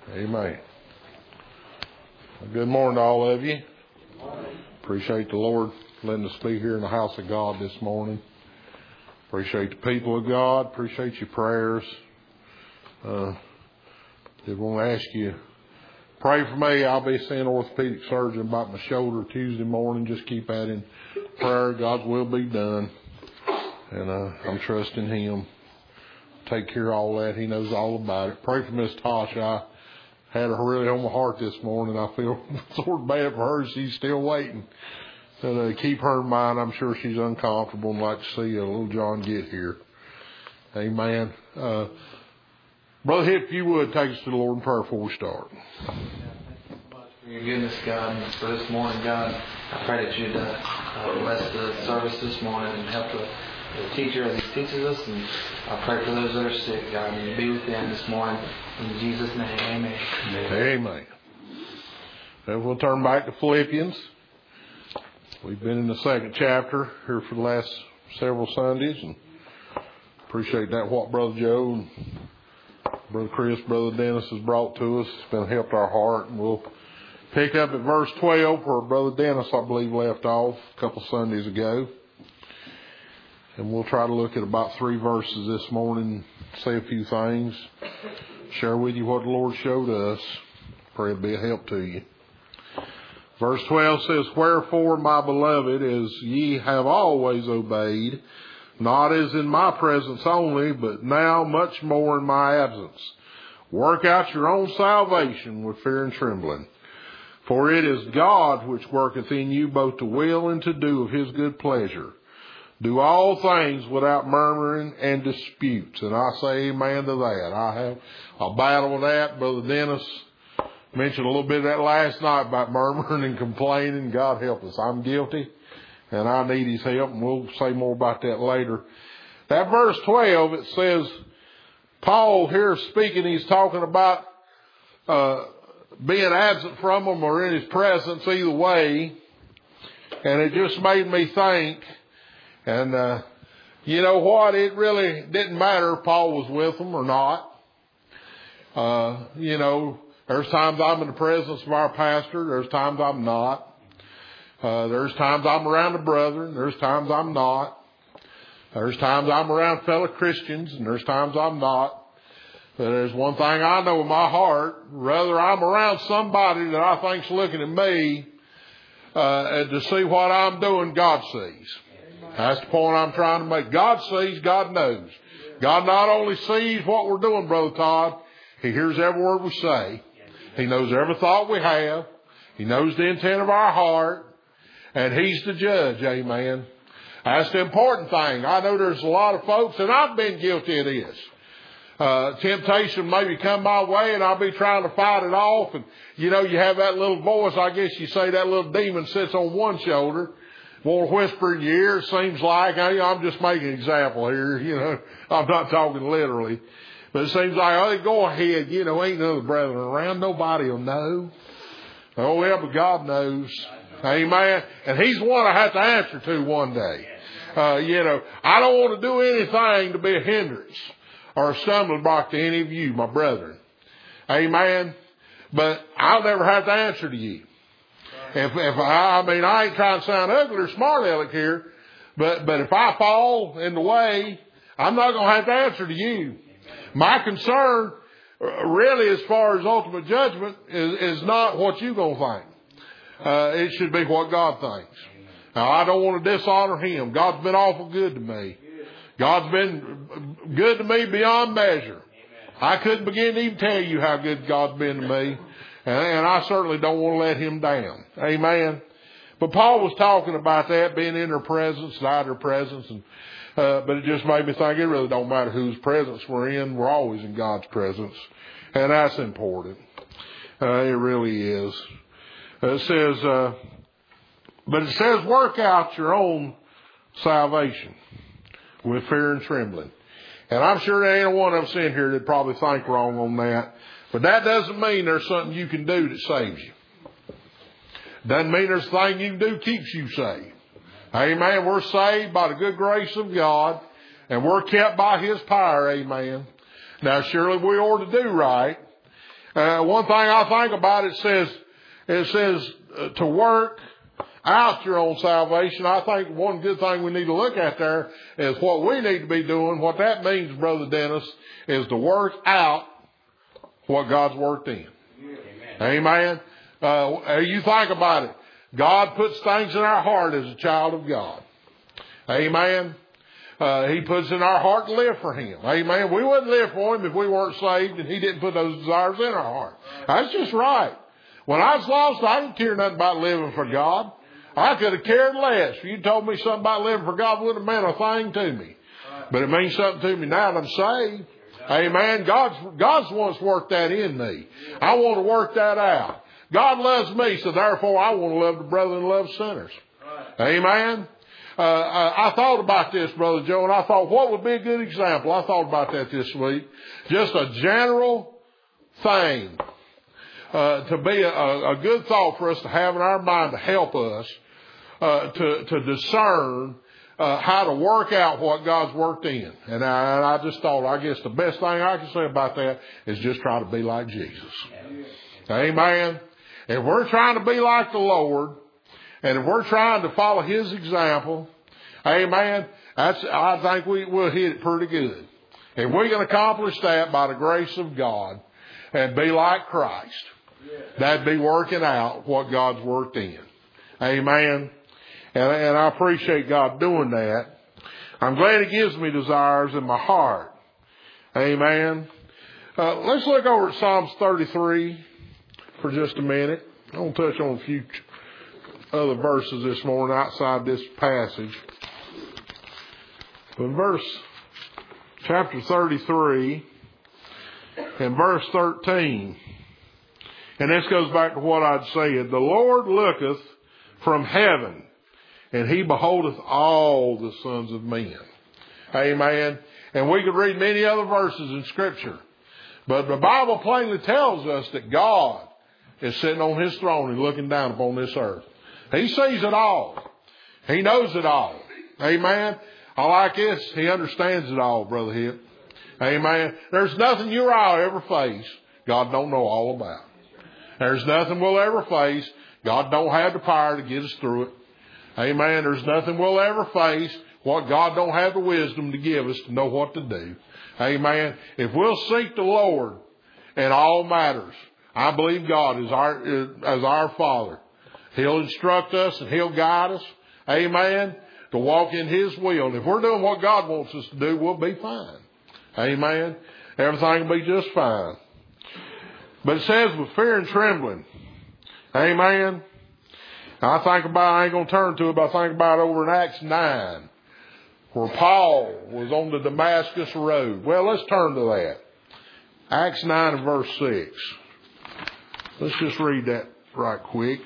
Amen. Good morning to all of you. Appreciate the Lord letting us be here in the house of God this morning. Appreciate the people of God. Appreciate your prayers. Did want to ask you, pray for me. I'll be seeing an orthopedic surgeon about my shoulder Tuesday morning. Just keep that in prayer. God's will be done. And I'm trusting Him. Take care of all that. He knows all about it. Pray for Miss Tasha. I had her really on my heart this morning. I feel sort of bad for her. She's still waiting. But keep her in mind. I'm sure she's uncomfortable and like to see little John get here. Amen. Brother Hip, if you would, take us to the Lord in prayer before we start. Thank you so much for your goodness, God, and for this morning, God. I pray that you'd bless the service this morning and help the teacher as he teaches us. And I pray for those that are sick, God, and you be with them this morning. In Jesus' name, amen. Amen. Now we'll turn back to Philippians. We've been in the second chapter here for the last several Sundays, and appreciate that what Brother Joe and Brother Chris, Brother Dennis has brought to us. It's been helped our heart, and we'll pick up at verse 12 where Brother Dennis, I believe, left off a couple Sundays ago. And we'll try to look at about 3 verses this morning, say a few things, share with you what the Lord showed us. Pray it'll be a help to you. Verse 12 says, "Wherefore, my beloved, as ye have always obeyed, not as in my presence only, but now much more in my absence, work out your own salvation with fear and trembling. For it is God which worketh in you both to will and to do of his good pleasure. Do all things without murmuring and disputes." And I say amen to that. I have a battle with that. Brother Dennis mentioned a little bit of that last night about murmuring and complaining. God help us. I'm guilty, and I need his help, and we'll say more about that later. That verse 12, it says, Paul here speaking, he's talking about being absent from him or in his presence, either way. And it just made me think, and you know what? It really didn't matter if Paul was with them or not. There's times I'm in the presence of our pastor. There's times I'm not. There's times I'm around the brethren. There's times I'm not. There's times I'm around fellow Christians, and there's times I'm not. But there's one thing I know in my heart. Rather I'm around somebody that I think's looking at me and to see what I'm doing, God sees. That's the point I'm trying to make. God sees, God knows. God not only sees what we're doing, Brother Todd, He hears every word we say. He knows every thought we have. He knows the intent of our heart. And He's the judge, amen. That's the important thing. I know there's a lot of folks, and I've been guilty of this. Temptation maybe come my way, and I'll be trying to fight it off. And, you have that little voice, I guess you say that little demon sits on one shoulder, won't whisper in your ear, it seems like. I'm just making an example here, I'm not talking literally. But it seems like, go ahead, ain't none of the brethren around, nobody will know. Oh, yeah, but God knows. Amen. And He's the one I have to answer to one day. I don't want to do anything to be a hindrance or a stumbling block to any of you, my brethren. Amen. But I'll never have to answer to you. I ain't trying to sound ugly or smart aleck here, but if I fall in the way, I'm not going to have to answer to you. My concern, really, as far as ultimate judgment, is not what you're going to think. It should be what God thinks. Now, I don't want to dishonor Him. God's been awful good to me. God's been good to me beyond measure. I couldn't begin to even tell you how good God's been to me. And I certainly don't want to let Him down. Amen. But Paul was talking about that, being in their presence, not their presence. But it just made me think it really don't matter whose presence we're in. We're always in God's presence. And that's important. It really is. It says, work out your own salvation with fear and trembling. And I'm sure there ain't one of us in here that probably think wrong on that. But that doesn't mean there's something you can do that saves you. Doesn't mean there's a thing you can do that keeps you saved. Amen. We're saved by the good grace of God, and we're kept by His power. Amen. Now, surely we ought to do right. One thing I think about it says to work out your own salvation. I think one good thing we need to look at there is what we need to be doing. What that means, Brother Dennis, is to work out what God's worked in. Amen. You think about it. God puts things in our heart as a child of God. Amen. He puts in our heart to live for Him. Amen. We wouldn't live for Him if we weren't saved and He didn't put those desires in our heart. That's just right. When I was lost, I didn't care nothing about living for God. I could have cared less. If you told me something about living for God, it wouldn't have meant a thing to me. But it means something to me now that I'm saved. Amen. God's the one that's worked that in me. I want to work that out. God loves me, so therefore I want to love the brother and love sinners. Amen. I thought about this, Brother Joe, and I thought, what would be a good example? I thought about that this week. Just a general thing to be a good thought for us to have in our mind to help us to discern how to work out what God's worked in. And I just thought, I guess the best thing I can say about that is just try to be like Jesus. Amen. If we're trying to be like the Lord, and if we're trying to follow His example, amen, I think we'll hit it pretty good. If we can accomplish that by the grace of God and be like Christ, that'd be working out what God's worked in. Amen. And I appreciate God doing that. I'm glad He gives me desires in my heart. Amen. Let's look over at Psalms 33 for just a minute. I want to touch on a few other verses this morning outside this passage. But chapter 33 and verse 13, and this goes back to what I'd said. The Lord looketh from heaven, and He beholdeth all the sons of men. Amen. And we could read many other verses in Scripture. But the Bible plainly tells us that God is sitting on His throne and looking down upon this earth. He sees it all. He knows it all. Amen. I like this. He understands it all, Brother Hip. Amen. There's nothing you or I'll ever face God don't know all about. There's nothing we'll ever face God don't have the power to get us through it. Amen. There's nothing we'll ever face what God don't have the wisdom to give us to know what to do. Amen. If we'll seek the Lord in all matters, I believe God is our Father. He'll instruct us and He'll guide us. Amen. To walk in His will. And if we're doing what God wants us to do, we'll be fine. Amen. Everything will be just fine. But it says with fear and trembling. Amen. I ain't going to turn to it, but I think about it over in Acts 9, where Paul was on the Damascus road. Well, let's turn to that. Acts 9 and verse 6. Let's just read that right quick.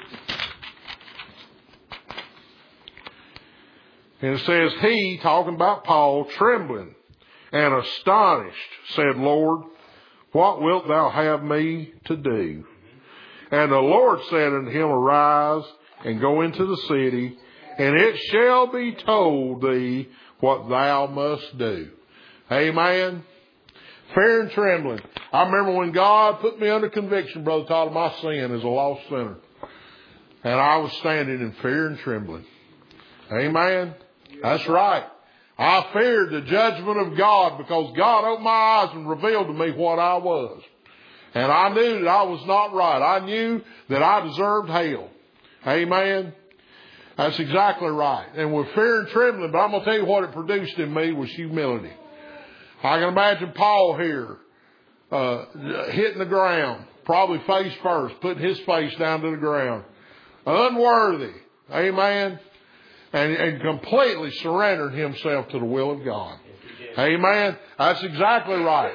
And it says, he, talking about Paul, trembling and astonished, said, Lord, what wilt thou have me to do? And the Lord said unto him, arise and go into the city, and it shall be told thee what thou must do. Amen. Fear and trembling. I remember when God put me under conviction, Brother Todd, of my sin as a lost sinner. And I was standing in fear and trembling. Amen. That's right. I feared the judgment of God because God opened my eyes and revealed to me what I was. And I knew that I was not right. I knew that I deserved hell. Amen. That's exactly right. And with fear and trembling, but I'm going to tell you what it produced in me was humility. I can imagine Paul here hitting the ground, probably face first, putting his face down to the ground. Unworthy. Amen. And completely surrendering himself to the will of God. Amen. That's exactly right.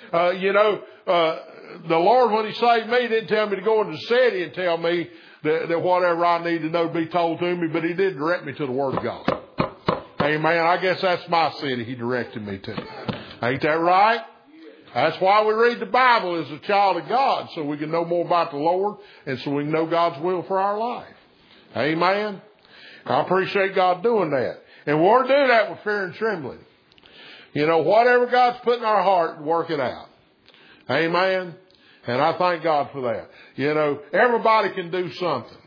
The Lord, when He saved me, didn't tell me to go into the city and tell me that whatever I need to know be told to me, but He did direct me to the Word of God. Amen. I guess that's my city He directed me to. Ain't that right? That's why we read the Bible as a child of God, so we can know more about the Lord and so we can know God's will for our life. Amen. I appreciate God doing that. And we'll do that with fear and trembling. Whatever God's put in our heart, work it out. Amen. And I thank God for that. You know, everybody can do something.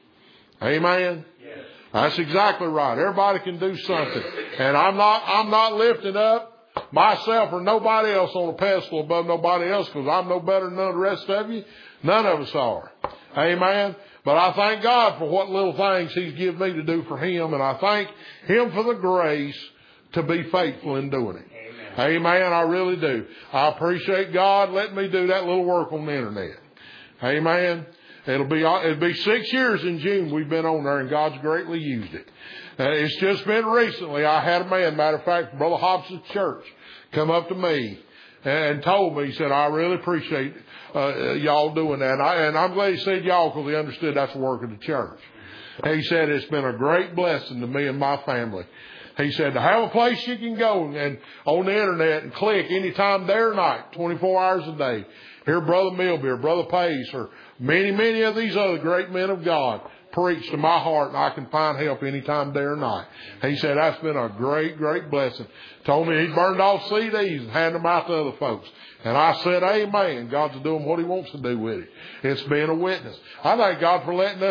Amen? Yes. That's exactly right. Everybody can do something. And I'm not lifting up myself or nobody else on a pedestal above nobody else, because I'm no better than none of the rest of you. None of us are. Amen? But I thank God for what little things He's given me to do for Him. And I thank Him for the grace to be faithful in doing it. Amen. I really do. I appreciate God letting me do that little work on the internet. Amen. It'll be 6 years in June we've been on there, and God's greatly used it. It's just been recently. I had a man, matter of fact, Brother Hobson's church, come up to me and told me, he said, I really appreciate y'all doing that. And I'm glad he said y'all, because he understood that's the work of the church. He said, it's been a great blessing to me and my family. He said, to have a place you can go and on the internet and click anytime, day or night, 24 hours a day. Hear Brother Milby or Brother Pace or many of these other great men of God preach to my heart, and I can find help anytime, day or night. He said, that's been a great blessing. Told me he burned off CDs and handed them out to other folks. And I said, amen. God's doing what He wants to do with it. It's being a witness. I thank God for letting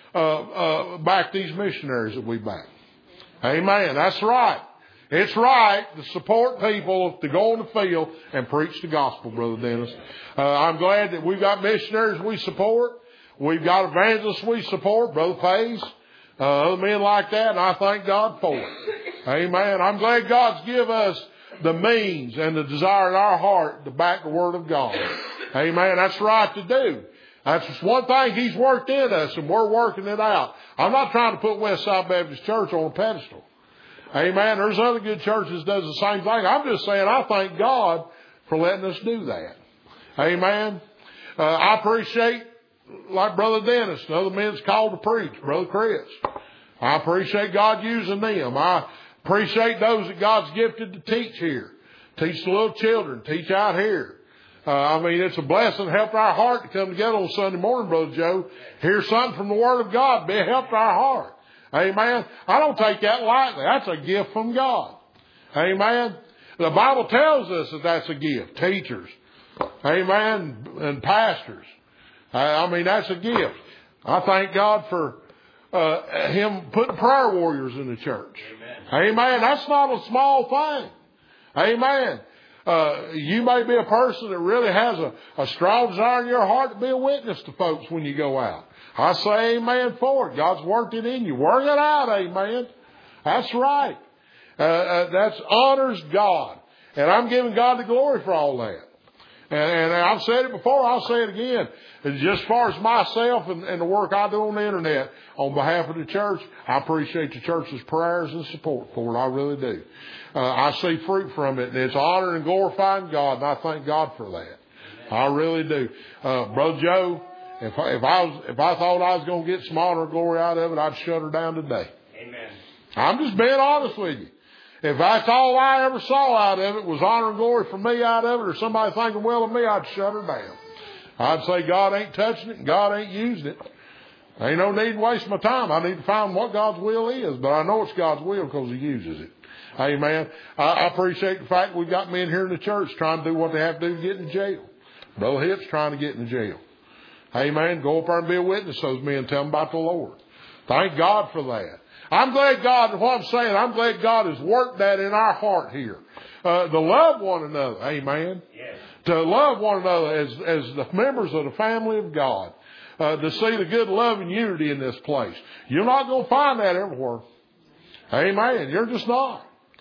us back these missionaries that we back. Amen. That's right. It's right to support people to go in the field and preach the gospel, Brother Dennis. I'm glad that we've got missionaries we support. We've got evangelists we support, Brother Pace, other men like that, and I thank God for it. Amen. I'm glad God's given us the means and the desire in our heart to back the Word of God. Amen. That's right to do. That's just one thing He's worked in us, and we're working it out. I'm not trying to put Westside Baptist Church on a pedestal. Amen. There's other good churches that does the same thing. I'm just saying I thank God for letting us do that. Amen. I appreciate, like Brother Dennis and other men that's called to preach, Brother Chris. I appreciate God using them. I appreciate those that God's gifted to teach here. Teach the little children. Teach out here. It's a blessing to help our heart to come together on Sunday morning, Brother Joe. Hear something from the Word of God. Be a help to our heart. Amen. I don't take that lightly. That's a gift from God. Amen. The Bible tells us that that's a gift. Teachers. Amen. And pastors. That's a gift. I thank God for Him putting prayer warriors in the church. Amen. That's not a small thing. Amen. You may be a person that really has a strong desire in your heart to be a witness to folks when you go out. I say amen for it. God's worked it in you. Work it out, amen. That's right. That honors God. And I'm giving God the glory for all that. And I've said it before, I'll say it again. And just as far as myself and the work I do on the internet on behalf of the church, I appreciate the church's prayers and support for it. I really do. I see fruit from it, and it's honoring and glorifying God, and I thank God for that. I really do. Brother Joe, if I thought I was going to get some honor and glory out of it, I'd shut her down today. Amen. I'm just being honest with you. If that's all I ever saw out of it was honor and glory for me out of it, or somebody thinking well of me, I'd shut her down. I'd say God ain't touching it and God ain't using it. Ain't no need to waste my time. I need to find what God's will is, but I know it's God's will because He uses it. Amen. I appreciate the fact we've got men here in the church trying to do what they have to do to get in jail. Brother Hipp's trying to get in jail. Amen. Go up there and be a witness to those men. Tell them about the Lord. Thank God for that. I'm glad God, what I'm saying, I'm glad God has worked that in our heart here. To love one another. Amen. Yes. To love one another as the members of the family of God. To see the good love and unity in this place. You're not going to find that everywhere. Amen. You're just not.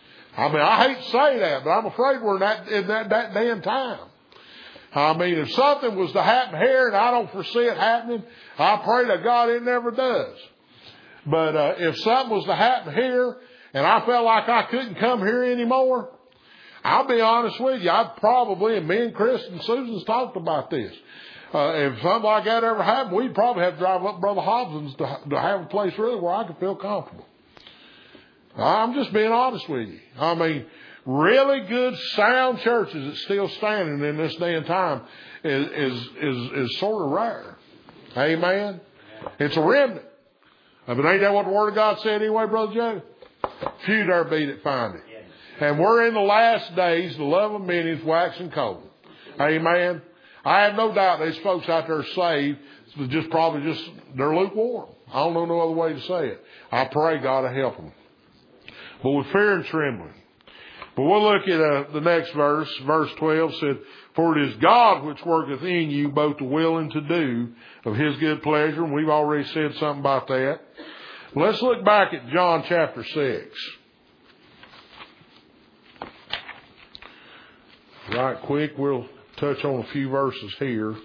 I hate to say that, but I'm afraid we're in that day and time. If something was to happen here, and I don't foresee it happening, I pray to God it never does. But if something was to happen here, and I felt like I couldn't come here anymore, I'll be honest with you, I'd probably, and me and Chris and Susan's talked about this, if something like that ever happened, we'd probably have to drive up Brother Hobson's to have a place really where I could feel comfortable. I'm just being honest with you. Really good, sound churches that's still standing in this day and time is sort of rare. Amen. It's a remnant. But ain't that what the Word of God said anyway, Brother Joe? Few there be that find it. And we're in the last days. The love of many is waxing cold. Amen. I have no doubt there's folks out there saved, probably they're lukewarm. I don't know no other way to say it. I pray God to help them. But with fear and trembling. But we'll look at the next verse. Verse 12 said, "For it is God which worketh in you both to will and to do of His good pleasure." And we've already said something about that. Let's look back at John chapter 6. Right quick, we'll touch on a few verses here.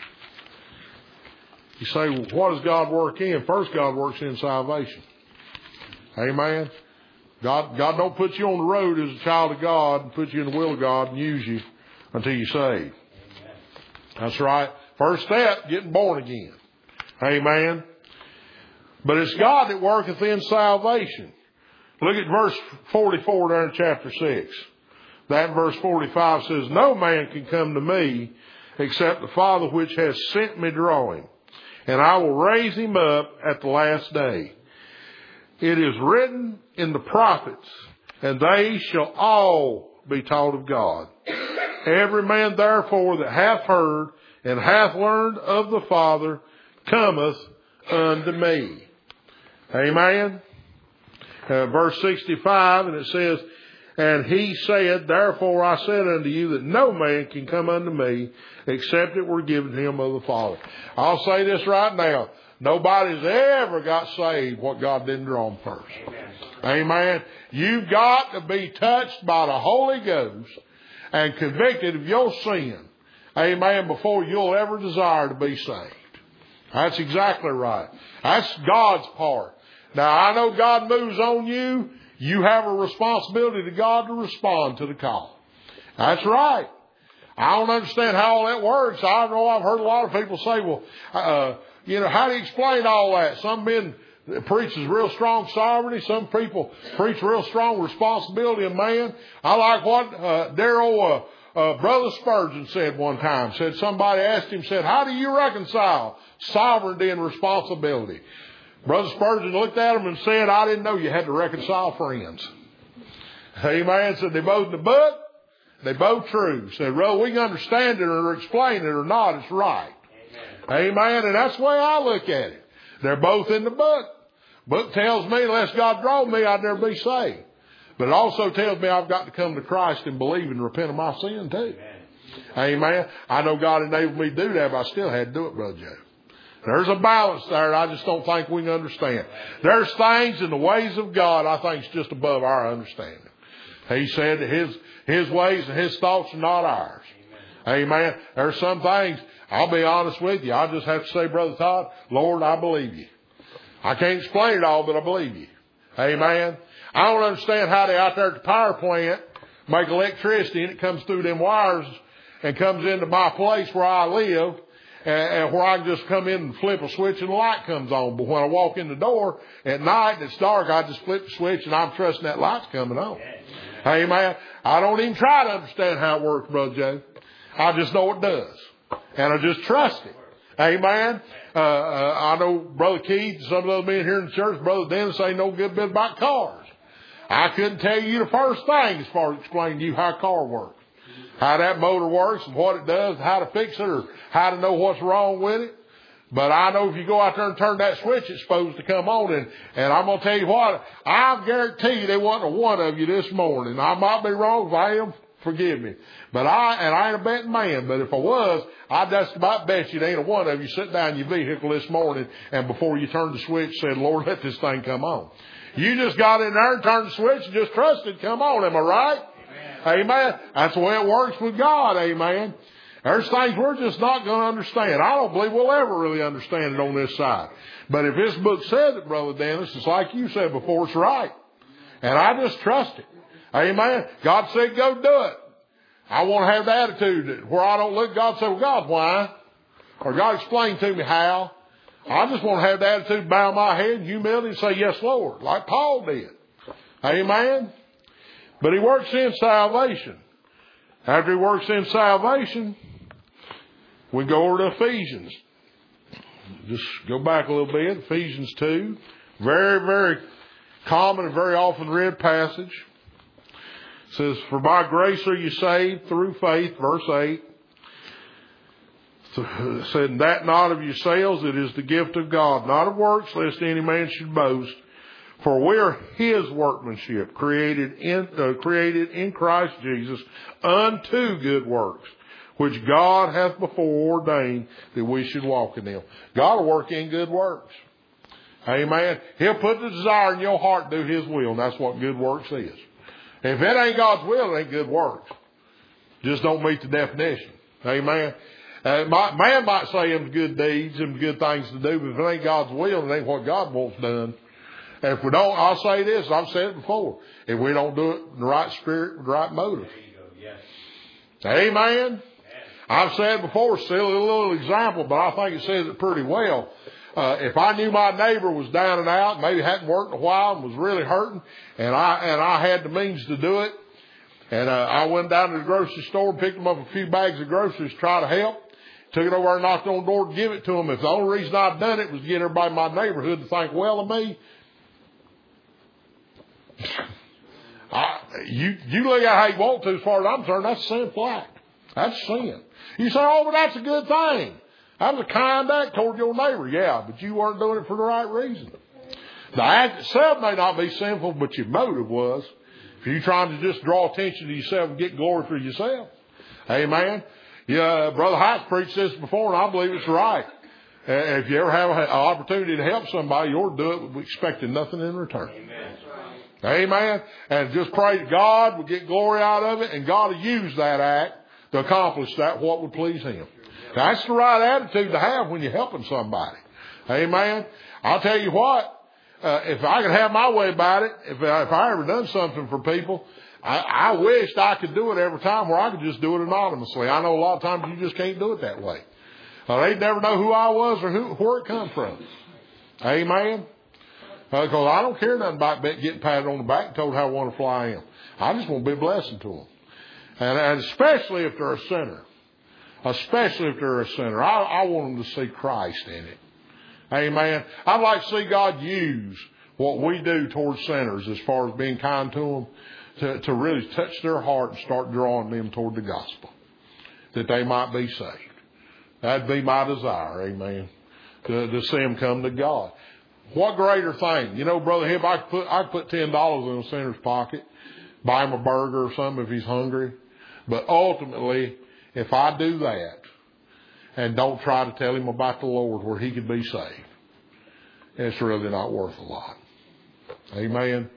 You say, well, what does God work in? First, God works in salvation. Amen. God don't put you on the road as a child of God and put you in the will of God and use you until you're saved. That's right. First step, getting born again. Amen. But it's God that worketh in salvation. Look at verse 44 there in chapter 6. That in verse 45 says, "No man can come to me except the Father which has sent me draw him, and I will raise him up at the last day. It is written in the prophets, and they shall all be taught of God. Every man therefore that hath heard and hath learned of the Father cometh unto me." Amen. Verse 65, and it says, "And he said, Therefore I said unto you that no man can come unto me except it were given him of the Father." I'll say this right now. Nobody's ever got saved what God didn't draw them first. Amen. You've got to be touched by the Holy Ghost and convicted of your sin. Amen. Before you'll ever desire to be saved. That's exactly right. That's God's part. Now, I know God moves on you. You have a responsibility to God to respond to the call. That's right. I don't understand how all that works. I know I've heard a lot of people say, well, how do you explain all that? Some men preaches real strong sovereignty. Some people preach real strong responsibility of man. I like what Brother Spurgeon said one time. Said somebody asked him, said, "How do you reconcile sovereignty and responsibility?" Brother Spurgeon looked at him and said, "I didn't know you had to reconcile friends." Amen. Said they both in the book, they both true. Said, well, we can understand it or explain it or not. It's right. Amen. And that's the way I look at it. They're both in the book. Book tells me unless God draw me, I'd never be saved. But it also tells me I've got to come to Christ and believe and repent of my sin too. Amen. I know God enabled me to do that, but I still had to do it, Brother Joe. There's a balance there I just don't think we can understand. There's things in the ways of God I think is just above our understanding. He said that His ways and His thoughts are not ours. Amen. There's some things, I'll be honest with you, I just have to say, Brother Todd, Lord, I believe you. I can't explain it all, but I believe you. Amen. I don't understand how they out there at the power plant make electricity and it comes through them wires and comes into my place where I live. And where I can just come in and flip a switch and the light comes on. But when I walk in the door at night and it's dark, I just flip the switch and I'm trusting that light's coming on. Amen. I don't even try to understand how it works, Brother Joe. I just know it does. And I just trust it. Amen. I know Brother Keith and some of those men here in the church, Brother Dennis, ain't no good bit about cars. I couldn't tell you the first thing as far as explaining to you how a car works. How that motor works and what it does, how to fix it or how to know what's wrong with it. But I know if you go out there and turn that switch, it's supposed to come on. And I'm going to tell you what, I guarantee you there wasn't one of you this morning. I might be wrong. If I am, forgive me. But I ain't a betting man. But if I was, I'd just about bet you there ain't a one of you sit down in your vehicle this morning and before you turned the switch said, Lord, let this thing come on. You just got in there and turned the switch and just trusted, come on. Am I right? Amen. That's the way it works with God. Amen. There's things we're just not going to understand. I don't believe we'll ever really understand it on this side. But if this book says it, Brother Dennis, it's like you said before, it's right. And I just trust it. Amen. God said, go do it. I want to have the attitude that where I don't look, God said, well, God, why? Or God explain to me how. I just want to have the attitude, bow my head in humility and say, yes, Lord, like Paul did. Amen. But He works in salvation. After He works in salvation, we go over to Ephesians. Just go back a little bit. Ephesians 2. Very, very common and very often read passage. It says, for by grace are you saved through faith, verse 8. So, said, that not of yourselves, it is the gift of God, not of works, lest any man should boast. For we are His workmanship, created in Christ Jesus unto good works, which God hath before ordained that we should walk in them. God will work in good works. Amen. He'll put the desire in your heart to do His will, and that's what good works is. If it ain't God's will, it ain't good works. Just don't meet the definition. Amen. Man might say them good deeds, them good things to do, but if it ain't God's will, it ain't what God wants done. And if we don't, I'll say this, I've said it before, if we don't do it in the right spirit, with the right motive. Yes. Amen. I've said before, still a little example, but I think it says it pretty well. If I knew my neighbor was down and out, maybe hadn't worked in a while and was really hurting, and I had the means to do it, and I went down to the grocery store and picked him up a few bags of groceries to try to help, took it over there and knocked on the door to give it to him. If the only reason I'd done it was to get everybody in my neighborhood to think well of me, you look at how you want to, as far as I'm concerned, that's a sinful act. That's sin. You say, oh, but that's a good thing. That was a kind act toward your neighbor. Yeah, but you weren't doing it for the right reason. The act itself may not be sinful, but your motive was. If you're trying to just draw attention to yourself and get glory for yourself. Amen. Yeah, Brother Heights preached this before, and I believe it's right. If you ever have an opportunity to help somebody, you ought to do it expecting nothing in return. Amen. Amen. And just pray that God will get glory out of it, and God will use that act to accomplish that what would please Him. That's the right attitude to have when you're helping somebody. Amen. I'll tell you what, if I could have my way about it, if I ever done something for people, I wished I could do it every time where I could just do it anonymously. I know a lot of times you just can't do it that way. They'd never know who I was or where it come from. Amen. Because I don't care nothing about getting patted on the back and told how wonderful I am. I just want to be a blessing to them. And especially if they're a sinner. Especially if they're a sinner. I want them to see Christ in it. Amen. I'd like to see God use what we do towards sinners as far as being kind to them to really touch their heart and start drawing them toward the gospel. That they might be saved. That'd be my desire. Amen. To see them come to God. What greater thing? You know, Brother Hib, I could put $10 in a sinner's pocket, buy him a burger or something if he's hungry. But ultimately, if I do that and don't try to tell him about the Lord where he could be saved, it's really not worth a lot. Amen.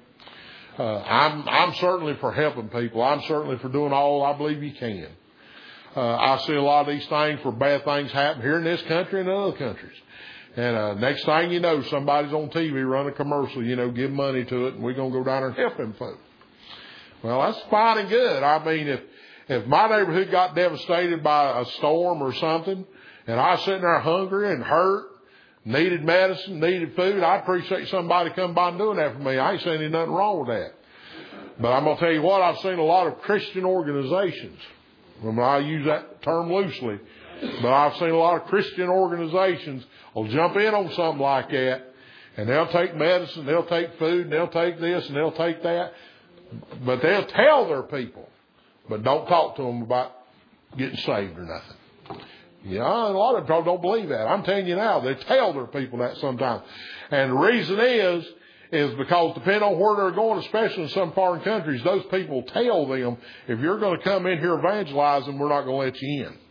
I'm certainly for helping people. I'm certainly for doing all I believe you can. I see a lot of these things where bad things happen here in this country and in other countries. And next thing you know, somebody's on TV run a commercial, give money to it, and we're going to go down there and help them folks. Well, that's fine and good. I mean, if my neighborhood got devastated by a storm or something, and I was sitting there hungry and hurt, needed medicine, needed food, I'd appreciate somebody coming by and doing that for me. I ain't saying nothing wrong with that. But I'm going to tell you what, I've seen a lot of Christian organizations. I use that term loosely. But I've seen a lot of Christian organizations will jump in on something like that, and they'll take medicine, they'll take food, and they'll take this, and they'll take that. But they'll tell their people, but don't talk to them about getting saved or nothing. A lot of people don't believe that. I'm telling you now, they tell their people that sometimes. And the reason is because depending on where they're going, especially in some foreign countries, those people tell them, if you're going to come in here evangelizing, we're not going to let you in.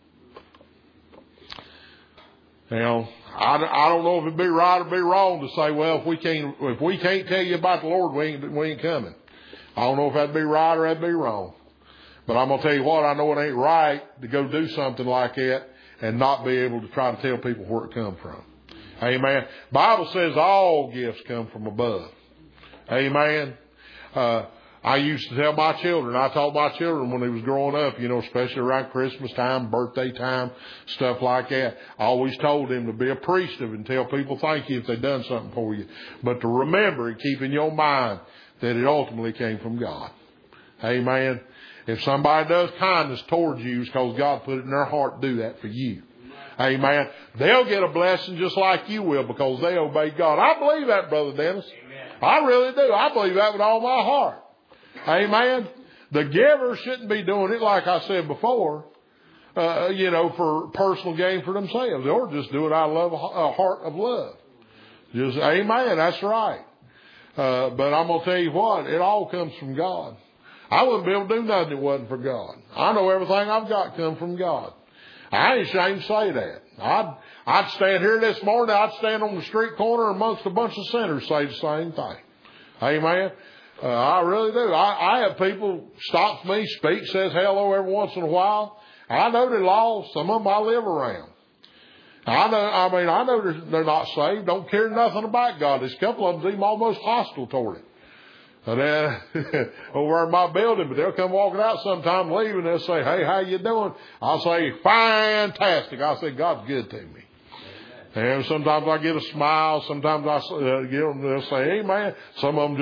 I don't know if it'd be right or be wrong to say, well, if we can't tell you about the Lord, we ain't coming. I don't know if that'd be right or that'd be wrong. But I'm going to tell you what, I know it ain't right to go do something like that and not be able to try to tell people where it come from. Amen. Bible says all gifts come from above. Amen. I used to tell my children, I taught my children when they was growing up, especially around Christmas time, birthday time, stuff like that. I always told them to be appreciative and tell people thank you if they done something for you. But to remember and keep in your mind that it ultimately came from God. Amen. If somebody does kindness towards you, it's because God put it in their heart to do that for you. Amen. They'll get a blessing just like you will because they obey God. I believe that, Brother Dennis. Amen. I really do. I believe that with all my heart. Amen. The giver shouldn't be doing it like I said before. for personal gain for themselves, or just do it out of a heart of love. Just, amen, that's right. But I'm going to tell you what, it all comes from God. I wouldn't be able to do nothing if it wasn't for God. I know everything I've got come from God. I ain't ashamed to say that. I'd stand here this morning, I'd stand on the street corner amongst a bunch of sinners say the same thing. Amen. I really do. I have people stop me, speak, says hello every once in a while. I know they're lost. Some of them I live around. I know they're not saved, don't care nothing about God. There's a couple of them seem almost hostile toward it. And then over in my building, but they'll come walking out sometime leaving, they'll say, hey, how you doing? I'll say, fantastic. I'll say, God's good to me. And sometimes I get a smile. Sometimes I get them, they'll say, amen. Some of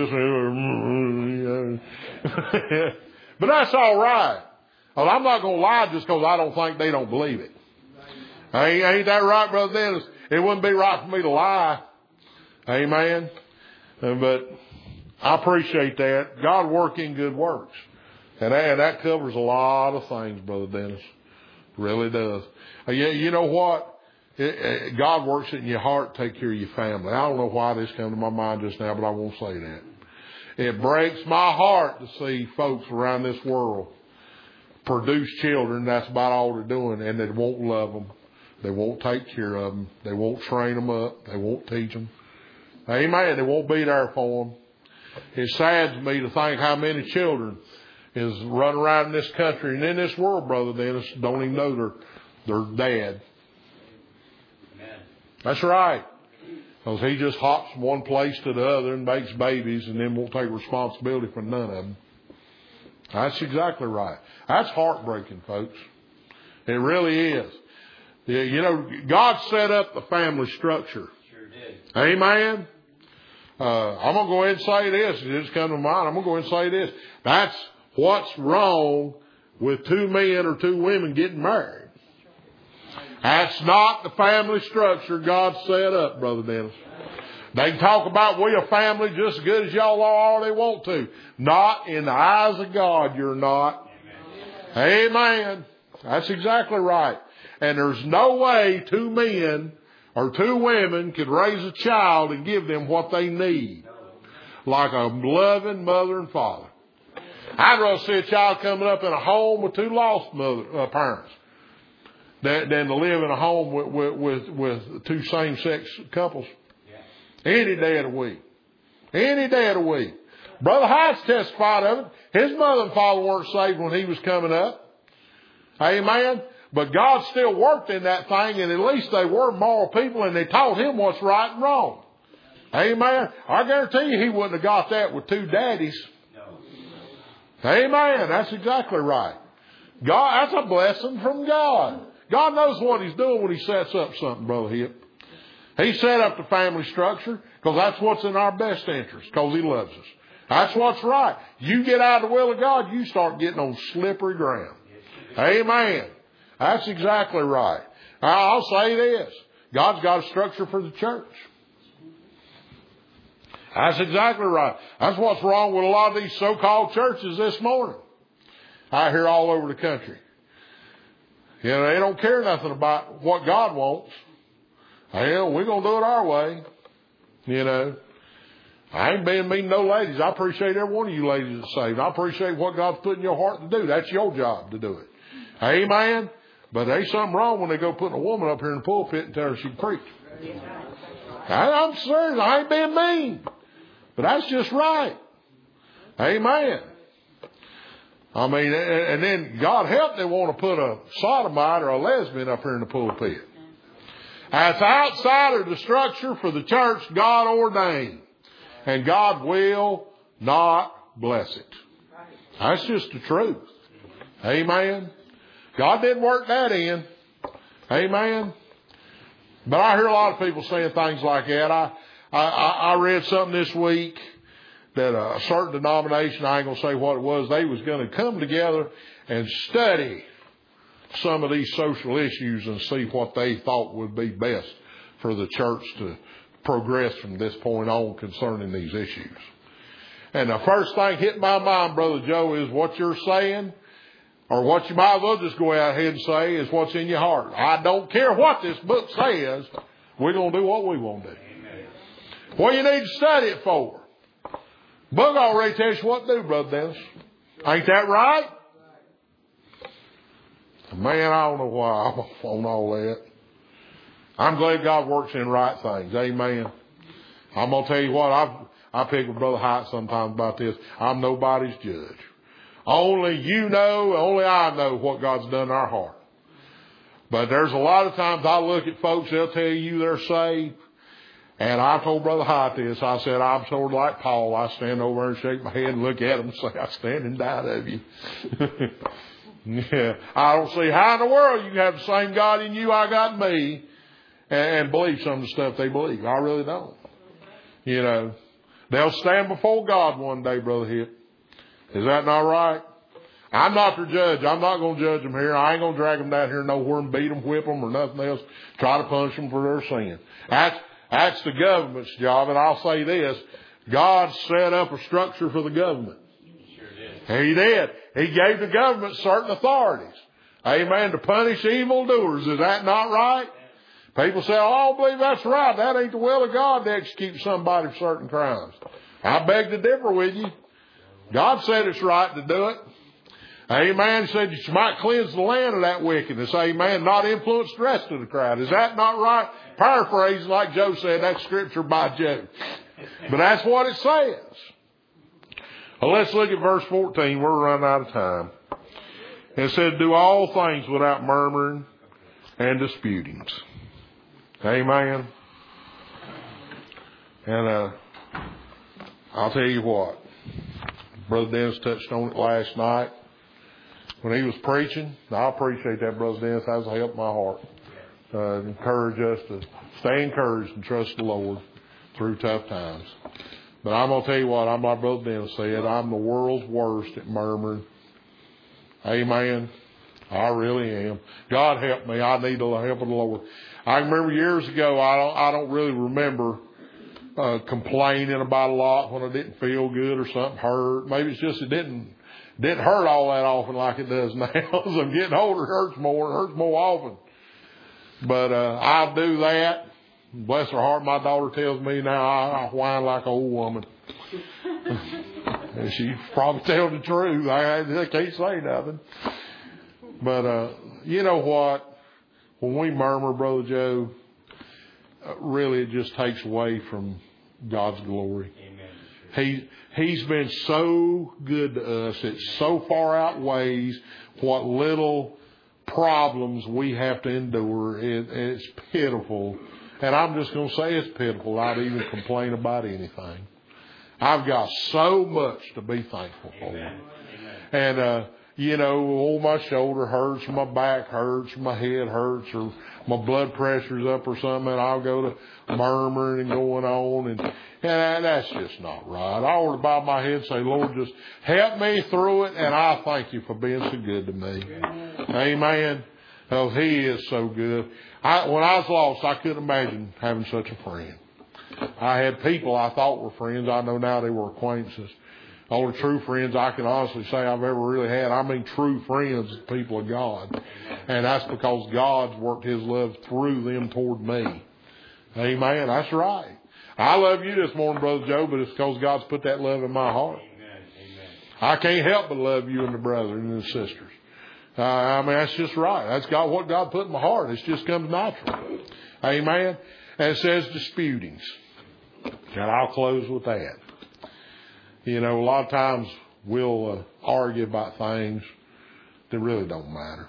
them just, but that's all right. Well, I'm not going to lie just because I don't think they don't believe it. Ain't that right, Brother Dennis? It wouldn't be right for me to lie. Amen. But I appreciate that. God working good works. And that covers a lot of things, Brother Dennis. Really does. You know what? God works it in your heart, take care of your family. I don't know why this came to my mind just now, but I won't say that. It breaks my heart to see folks around this world produce children. That's about all they're doing, and they won't love them. They won't take care of them. They won't train them up. They won't teach them. Amen. They won't be there for them. It saddens me to think how many children is running around in this country and in this world, Brother Dennis, don't even know their dad. Amen. That's right. Because he just hops from one place to the other and makes babies and then won't take responsibility for none of them. That's exactly right. That's heartbreaking, folks. It really is. You know, God set up the family structure. Sure did. Amen. I'm going to go ahead and say this. It just come to mind. I'm going to go ahead and say this. That's what's wrong with two men or two women getting married. That's not the family structure God set up, Brother Dennis. They can talk about we a family just as good as y'all are all they want to. Not in the eyes of God, you're not. Amen. That's exactly right. And there's no way two men or two women could raise a child and give them what they need. Like a loving mother and father. I'd rather see a child coming up in a home with two lost parents than to live in a home with two same-sex couples. Any day of the week. Any day of the week. Brother Heights testified of it. His mother and father weren't saved when he was coming up. Amen. But God still worked in that thing, and at least they were moral people, and they taught him what's right and wrong. Amen. I guarantee you he wouldn't have got that with two daddies. Amen. That's exactly right. God, that's a blessing from God. God knows what he's doing when he sets up something, Brother Hip. He set up the family structure because that's what's in our best interest, because he loves us. That's what's right. You get out of the will of God, you start getting on slippery ground. Amen. That's exactly right. I'll say this. God's got a structure for the church. That's exactly right. That's what's wrong with a lot of these so-called churches this morning. I hear all over the country. You know, they don't care nothing about what God wants. Hell, we're going to do it our way. You know. I ain't being mean to no ladies. I appreciate every one of you ladies that's saved. I appreciate what God's put in your heart to do. That's your job to do it. Amen. But there's something wrong when they go putting a woman up here in the pulpit and tell her she can preach. I'm serious. I ain't being mean. But that's just right. Amen. I mean, and then God help they want to put a sodomite or a lesbian up here in the pulpit. That's outside of the structure for the church God ordained. And God will not bless it. That's just the truth. Amen. God didn't work that in. Amen. But I hear a lot of people saying things like that. I read something this week that a certain denomination, I ain't going to say what it was, they was going to come together and study some of these social issues and see what they thought would be best for the church to progress from this point on concerning these issues. And the first thing hit my mind, Brother Joe, is what you're saying Or what you might as well just go out ahead and say is what's in your heart. I don't care what this book says. We're going to do what we want to do. What do you need to study it for? Book already tells you what to do, Brother Dennis. Ain't that right? Man, I don't know why I'm on all that. I'm glad God works in right things. Amen. I'm going to tell you what, I pick with Brother Hyatt sometimes about this. I'm nobody's judge. Only you know, only I know what God's done in our heart. But there's a lot of times I look at folks, they'll tell you they're saved. And I told Brother Hyatt this. I said, I'm sort of like Paul. I stand over and shake my head and look at him and say, I stand in doubt of you. Yeah, I don't see how in the world you can have the same God in you I got in me and believe some of the stuff they believe. I really don't. You know, they'll stand before God one day, Brother Hip. Is that not right? I'm not their judge. I'm not going to judge them here. I ain't going to drag them down here nowhere and beat them, whip them, or nothing else. Try to punish them for their sin. That's the government's job. And I'll say this. God set up a structure for the government. He did. He gave the government certain authorities. Amen. To punish evildoers. Is that not right? People say, oh, I don't believe that's right. That ain't the will of God to execute somebody for certain crimes. I beg to differ with you. God said it's right to do it. Amen. He said that you might cleanse the land of that wickedness. Amen. Not influence the rest of the crowd. Is that not right? Paraphrasing like Joe said, that's scripture by Joe. But that's what it says. Well, let's look at verse 14. We're running out of time. It said, do all things without murmuring and disputings. Amen. And I'll tell you what. Brother Dennis touched on it last night when he was preaching. I appreciate that, Brother Dennis. That has helped my heart. Encourage us to stay encouraged and trust the Lord through tough times. But I'm going to tell you what, I'm like Brother Dennis said, I'm the world's worst at murmuring. Amen. I really am. God help me. I need the help of the Lord. I remember years ago, I don't really remember complaining about a lot when I didn't feel good or something hurt. Maybe it's just it didn't hurt all that often like it does now. As I'm getting older, it hurts more often. But I do that. Bless her heart, my daughter tells me now I whine like an old woman. And she probably tells the truth. I can't say nothing. But you know what? When we murmur, Brother Joe, really it just takes away from God's glory. Amen. He's been so good to us. It so far outweighs what little problems we have to endure. It's pitiful. And I'm just going to say it's pitiful. I'd even complain about anything. I've got so much to be thankful for. Amen. And, you know, my shoulder hurts, or my back hurts, or my head hurts, or my blood pressure's up or something, and I'll go to murmuring and going on. And that's just not right. I ought to bow my head and say, Lord, just help me through it, and I thank you for being so good to me. Amen. Oh, He is so good. When I was lost, I couldn't imagine having such a friend. I had people I thought were friends. I know now they were acquaintances. All the true friends I can honestly say I've ever really had. I mean true friends, people of God. And that's because God's worked His love through them toward me. Amen. That's right. I love you this morning, Brother Joe, but it's because God's put that love in my heart. Amen. I can't help but love you and the brethren and the sisters. I mean, that's just right. That's what God put in my heart. It just comes natural. Amen. And it says disputings. And I'll close with that. You know, a lot of times we'll argue about things that really don't matter.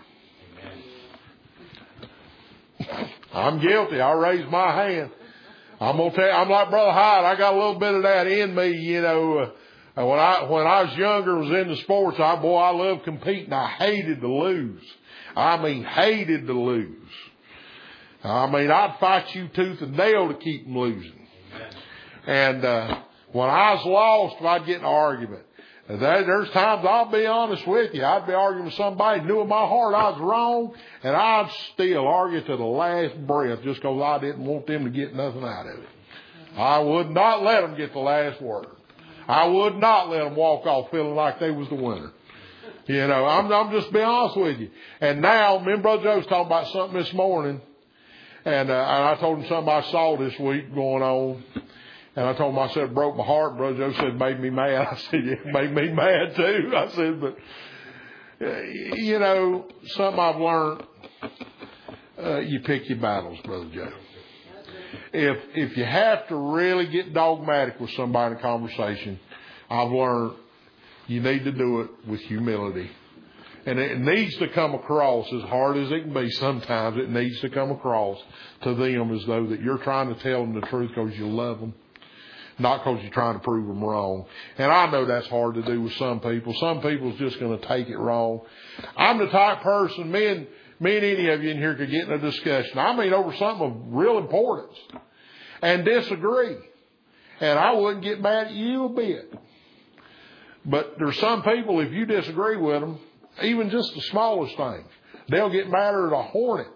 Amen. I'm guilty. I raise my hand. I'm gonna tell you, I'm like Brother Hyde. I got a little bit of that in me. You know, when I was younger, was into sports. I loved competing. I hated to lose. I mean, hated to lose. I mean, I'd fight you tooth and nail to keep them losing. And when I was lost, I'd get in an argument. There's times, I'll be honest with you, I'd be arguing with somebody, knew in my heart I was wrong, and I'd still argue to the last breath just because I didn't want them to get nothing out of it. I would not let them get the last word. I would not let them walk off feeling like they was the winner. You know, I'm just being honest with you. And now, me and Brother Joe was talking about something this morning. And I told him something I saw this week going on. And I told him, I said, it broke my heart. Brother Joe said, it made me mad. I said, yeah, it made me mad too. I said, but, you know, something I've learned, you pick your battles, Brother Joe. If you have to really get dogmatic with somebody in a conversation, I've learned you need to do it with humility. And it needs to come across, as hard as it can be sometimes, it needs to come across to them as though that you're trying to tell them the truth because you love them, not because you're trying to prove them wrong. And I know that's hard to do with some people. Some people's just going to take it wrong. I'm the type of person, me and any of you in here could get in a discussion, I mean over something of real importance, and disagree. And I wouldn't get mad at you a bit. But there's some people, if you disagree with them, even just the smallest things, they'll get madder than a hornet.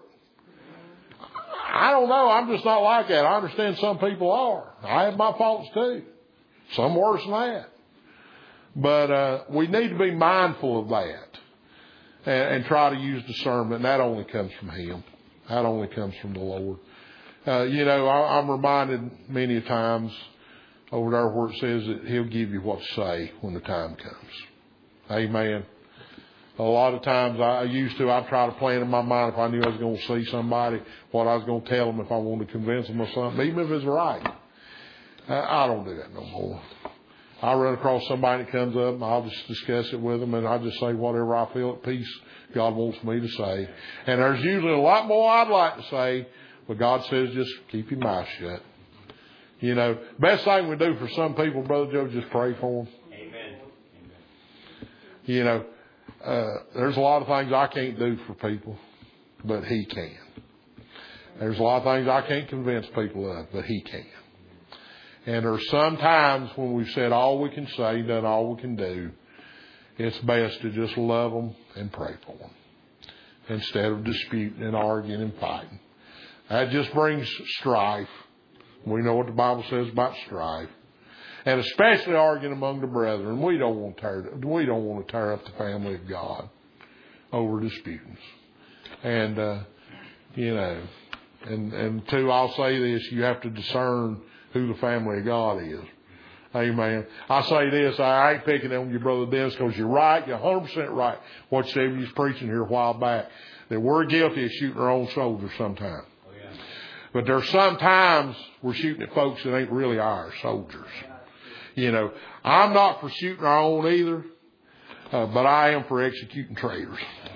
I don't know. I'm just not like that. I understand some people are. I have my faults too. Some worse than that. But we need to be mindful of that and try to use discernment. And that only comes from Him. That only comes from the Lord. You know, I'm reminded many times over there where it says that He'll give you what to say when the time comes. Amen. A lot of times I'd try to plan in my mind if I knew I was going to see somebody, what I was going to tell them if I wanted to convince them of something, even if it's right. I don't do that no more. I run across somebody that comes up and I'll just discuss it with them and I just say whatever I feel at peace God wants me to say. And there's usually a lot more I'd like to say, but God says just keep your mouth shut. You know, best thing we do for some people, Brother Joe, just pray for them. Amen. You know, there's a lot of things I can't do for people, but He can. There's a lot of things I can't convince people of, but He can. And there's some times when we've said all we can say, done all we can do, it's best to just love them and pray for them instead of disputing and arguing and fighting. That just brings strife. We know what the Bible says about strife. And especially arguing among the brethren. We don't want to tear up the family of God over disputings. And, you know, and two, I'll say this, you have to discern who the family of God is. Amen. I say this, I ain't picking on your brother Dennis because you're right, you're 100% right. What you said when you was preaching here a while back, that we're guilty of shooting our own soldiers sometimes. Oh, yeah. But there's sometimes we're shooting at folks that ain't really our soldiers. You know, I'm not for shooting our own either, but I am for executing traitors.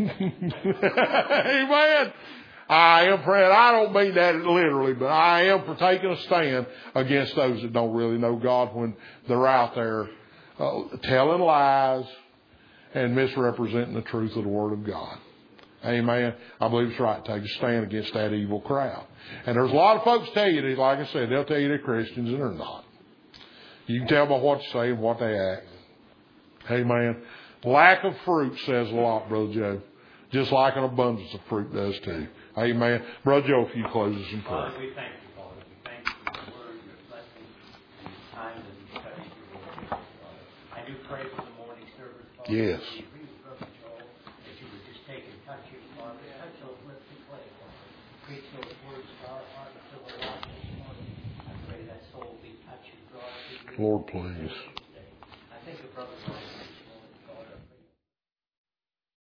Amen. I am for it. I don't mean that literally, but I am for taking a stand against those that don't really know God when they're out there telling lies and misrepresenting the truth of the Word of God. Amen. I believe it's right to take a stand against that evil crowd. And there's a lot of folks tell you, like I said, they'll tell you they're Christians and they're not. You can tell by what they say and what they act. Amen. Lack of fruit says a lot, Brother Joe. Just like an abundance of fruit does too. Amen. Brother Joe, if you close us in prayer. Father, we thank you, Father. We thank you for your word, your blessing, and time and study your word, Father. I do pray for the morning service, Father. Yes. We agree with Brother Joel that you would just take and touch him, Father. Touch those lips and clay, Father. Preach those words to our heart until we're lost this morning. I pray that soul be touched and drawn to you. Lord, please. I think of Brother Joel.